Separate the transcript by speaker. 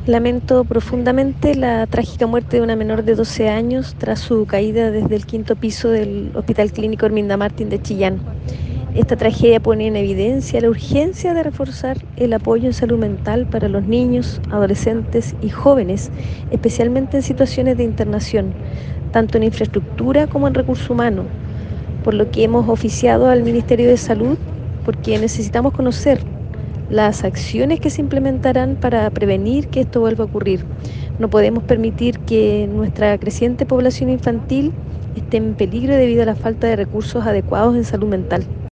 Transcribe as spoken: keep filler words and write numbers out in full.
Speaker 1: Lamento profundamente la trágica muerte de una menor de doce años tras su caída desde el quinto piso del Hospital Clínico Herminda Martín de Chillán. Esta tragedia pone en evidencia la urgencia de reforzar el apoyo en salud mental para los niños, adolescentes y jóvenes, especialmente en situaciones de internación, tanto en infraestructura como en recursos humanos, por lo que hemos oficiado al Ministerio de Salud, porque necesitamos conocer las acciones que se implementarán para prevenir que esto vuelva a ocurrir. No podemos permitir que nuestra creciente población infantil esté en peligro debido a la falta de recursos adecuados en salud mental.